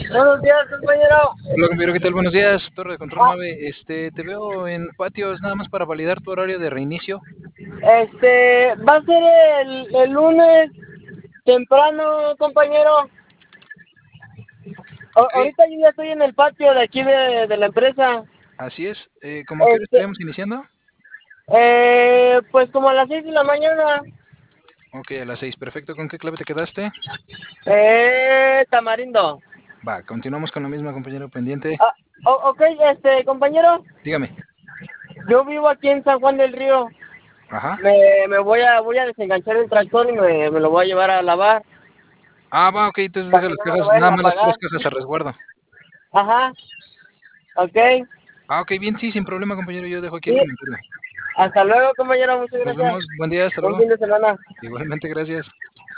Buenos días, compañero. Hola, compañero, ¿qué tal? Buenos días, Torre de Control 9. Te veo en patios nada más para validar tu horario de reinicio. Va a ser el lunes temprano, compañero. Ok, Ahorita yo ya estoy en el patio de aquí de la empresa. así es. ¿Cómo que hora Este, estaríamos iniciando? pues como a las 6 de la mañana. Ok, a las 6. Perfecto. ¿Con qué clave te quedaste? Tamarindo. Va, continuamos con la misma, compañero pendiente. Ah, ok, compañero. Dígame. Yo vivo aquí en San Juan del Río. Ajá. Voy a desenganchar el tractor y me lo voy a llevar a lavar. Ah, va, ok. Entonces Para deja que las no me lo cajas, vayan nada a más las puras pagar. cajas a resguardo. Ajá, ok. Ah, ok, bien, sí, sin problema, compañero. Yo dejo aquí el Sí, comentario. hasta luego, compañero. Muchas Nos gracias. vemos. Buen día, hasta Buen luego. fin de semana. Igualmente, gracias.